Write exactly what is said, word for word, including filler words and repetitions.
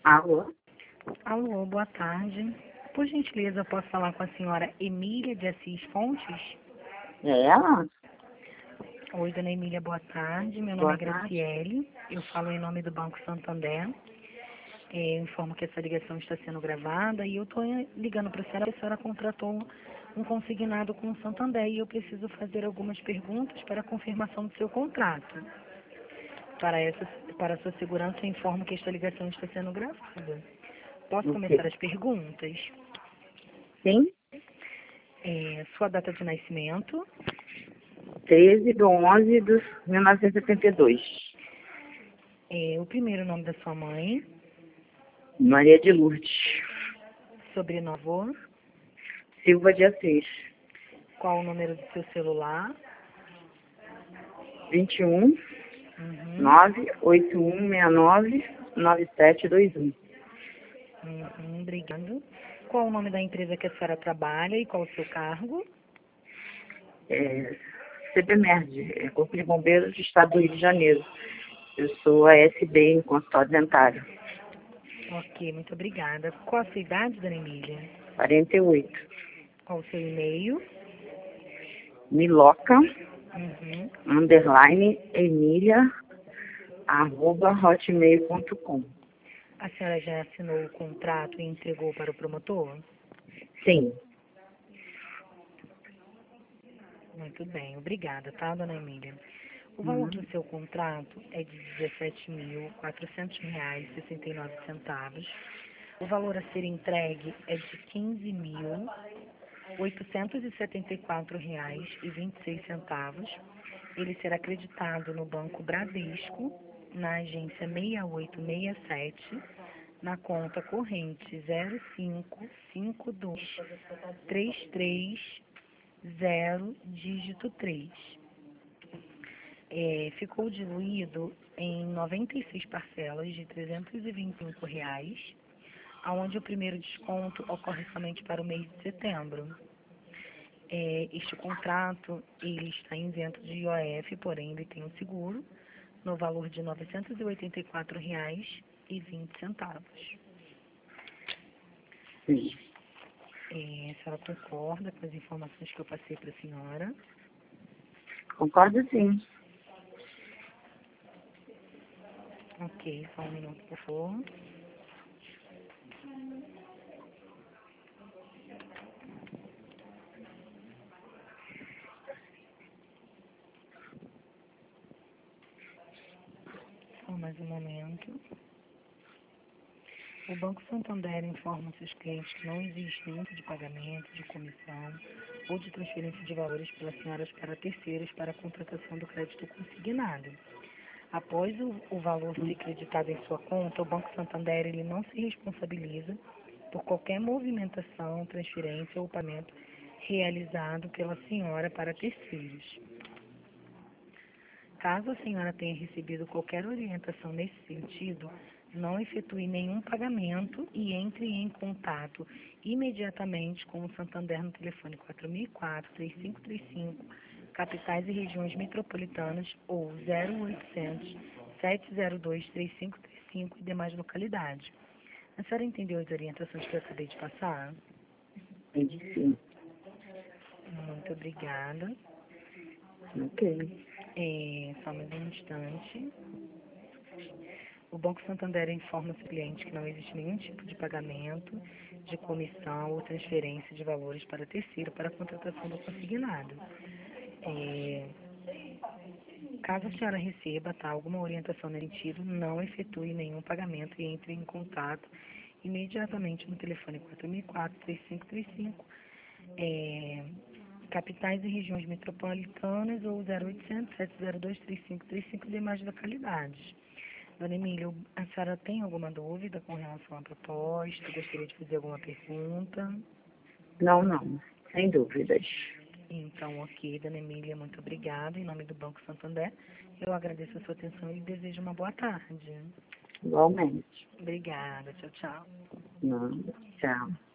Alô? Alô, boa tarde. Por gentileza, eu posso falar com a senhora Emília de Assis Fontes? É ela? Oi, dona Emília, boa tarde. Meu nome Boa é tarde. Graciele. Eu falo em nome do Banco Santander. É, eu informo que essa ligação está sendo gravada e eu estou ligando para a senhora. A senhora contratou um consignado com o Santander e eu preciso fazer algumas perguntas para a confirmação do seu contrato. Para, essa, para a sua segurança, eu informo que esta ligação está sendo gravada. Posso Ok. começar as perguntas? Sim? É, sua data de nascimento, treze de onze de mil novecentos e setenta e dois. é, o primeiro nome da sua mãe, Maria de Lourdes. sobrenome, Silva de Assis. qual o número do seu celular, vinte e um, uhum, nove oito um seis nove, nove sete dois um. uhum, obrigado. Qual o nome da empresa que a senhora trabalha e qual o seu cargo? É, CBMERD, é Corpo de Bombeiros do Estado do Rio de Janeiro. Eu sou a S B em consultório dentário. Ok, muito obrigada. Qual a sua idade, dona Emília? quarenta e oito. Qual o seu e-mail? Miloca, Uhum. underline, Emília, arroba hotmail ponto com. A senhora já assinou o contrato e entregou para o promotor? Sim. Muito bem, obrigada, tá, dona Emília? O valor Uhum. do seu contrato é de dezessete mil quatrocentos reais e sessenta e nove centavos. O valor a ser entregue é de quinze mil oitocentos e setenta e quatro reais e vinte e seis centavos. Ele será acreditado no Banco Bradesco, na agência seis oito seis sete, na conta corrente zero cinco cinco dois três três zero, dígito três. É, ficou diluído em noventa e seis parcelas de trezentos e vinte e cinco reais, onde o primeiro desconto ocorre somente para o mês de setembro. É, este contrato ele está isento de I O F, porém ele tem um seguro no valor de novecentos e oitenta e quatro reais e vinte centavos. Sim. É, a senhora concorda com as informações que eu passei para a senhora? Concordo, sim. Ok, só um minuto, por favor. Só mais um momento. O Banco Santander informa seus clientes que não existe nenhum tipo de pagamento, de comissão ou de transferência de valores pelas senhoras para terceiros para a contratação do crédito consignado. Após o, o valor ser creditado em sua conta, o Banco Santander ele não se responsabiliza por qualquer movimentação, transferência ou pagamento realizado pela senhora para terceiros. Caso a senhora tenha recebido qualquer orientação nesse sentido, não efetue nenhum pagamento e entre em contato imediatamente com o Santander no telefone quatro mil e quatro, três cinco três cinco, capitais e regiões metropolitanas ou zero oitocentos, sete zero dois, três cinco três cinco e demais localidades. A senhora entendeu as orientações que eu acabei de passar? Entendi, sim. Muito obrigada. Ok. É, só mais um instante. O Banco Santander informa os clientes que não existe nenhum tipo de pagamento, de comissão ou transferência de valores para terceiro para a contratação do consignado. É, caso a senhora receba tá, alguma orientação nesse sentido, não efetue nenhum pagamento e entre em contato imediatamente no telefone quatro mil e quatro, três cinco três cinco, é, capitais e regiões metropolitanas ou zero oitocentos, sete zero dois, três cinco três cinco demais localidades. Dona Emília, a senhora tem alguma dúvida com relação à proposta? Gostaria de fazer alguma pergunta? Não, não. Sem dúvidas. Então, ok, Dona Emília, muito obrigada. Em nome do Banco Santander, eu agradeço a sua atenção e desejo uma boa tarde. Igualmente. Obrigada, tchau, tchau. Não. Tchau.